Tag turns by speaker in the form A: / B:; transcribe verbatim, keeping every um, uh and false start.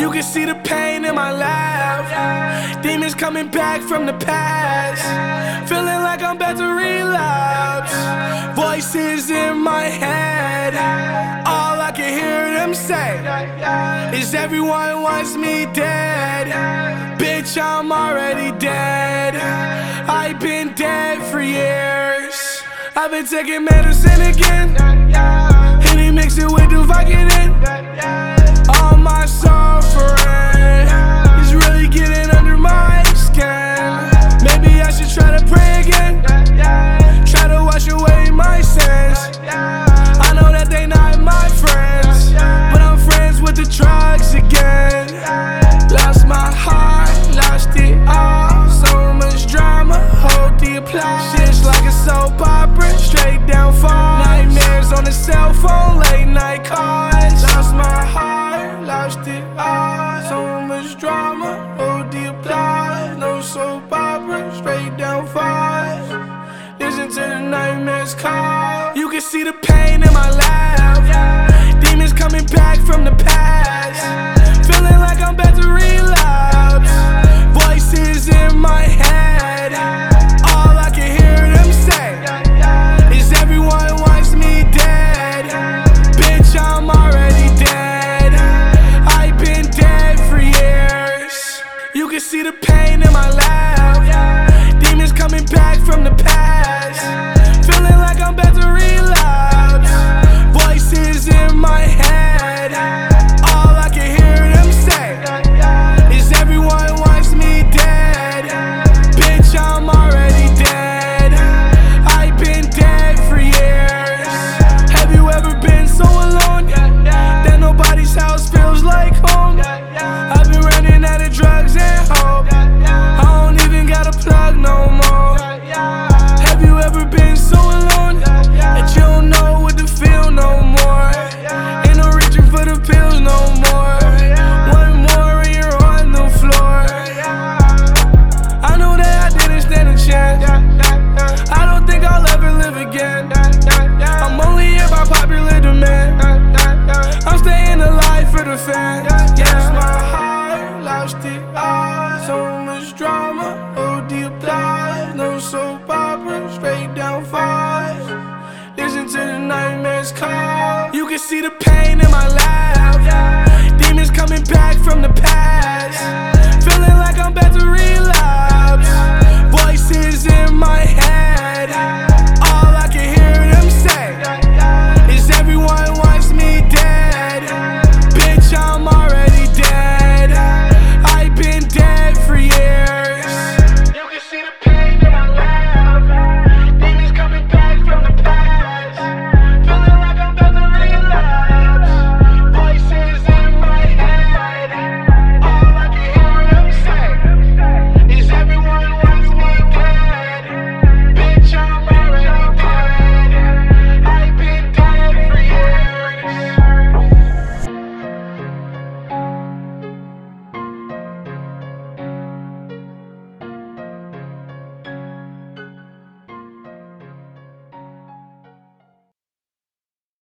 A: You can see the pain in my laugh. Demons coming back from the past. Feeling like I'm about to relapse. Voices in my head. All I can hear them say is everyone wants me dead. Bitch, I'm already dead. I've been dead for years. I've been taking medicine again. Henny mix it with the Vicodin. All my suffering is really getting under my skin. Maybe I should try to pray again. Try to wash away my sins. I know that they not my friends, but I'm friends with the drugs again. Lost my heart, lost it all. So much drama, hold the applause. Shit's like a soap opera, straight down fall. Nightmares on the cell phone, late night calls. Lost my heart, lost it all. So much drama, hold the applause. No soap opera, straight down falls. Listen to the nightmares call. You can see the pain in my laugh. Demons coming back from the past. Feeling like I'm about to relapse. Voices in my head. All I can hear them say is everyone wants me dead. Bitch, I'm already dead. I've been dead for years. You can see the pain in my laugh. Demons coming back from the past. Feeling like I'm about to relapse. Voices in my head. All I can hear them say is everyone wants me dead. Bitch, I'm already dead. I've been dead for years. Have you ever been so alone that nobody's house feels like home? I've been running out of drugs and hope. I don't even got a plug no more. Have you ever been so alone that you don't know what to feel no more? Ain't no reaching for the pills no more. One more and you're on the floor. I know that I didn't stand a chance. I don't think I'll ever live again. I'm only here by popular demand. I'm staying alive for the fans. Lost my heart, lost it all. So much drama, hold the applause. No soap opera, straight down falls. Listen to the nightmares call. You can see the pain in my laugh. Demons coming back from the past.